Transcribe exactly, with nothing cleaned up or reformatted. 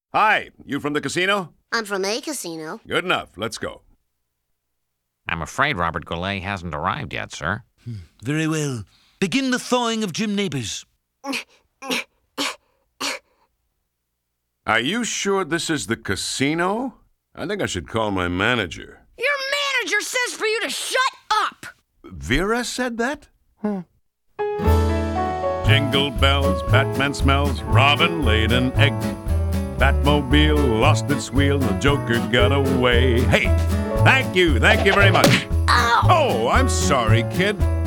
Hi, you from the casino? I'm from a casino. Good enough. Let's go. I'm afraid Robert Goulet hasn't arrived yet, sir. Very well. Begin the thawing of Jim Neighbors. Are you sure this is the casino? I think I should call my manager. Your manager says for you to shut up! Vera said that? Hmm. Jingle bells, Batman smells, Robin laid an egg. Batmobile lost its wheel, the Joker got away. Hey, thank you, thank you very much. Ow! Oh, I'm sorry, kid.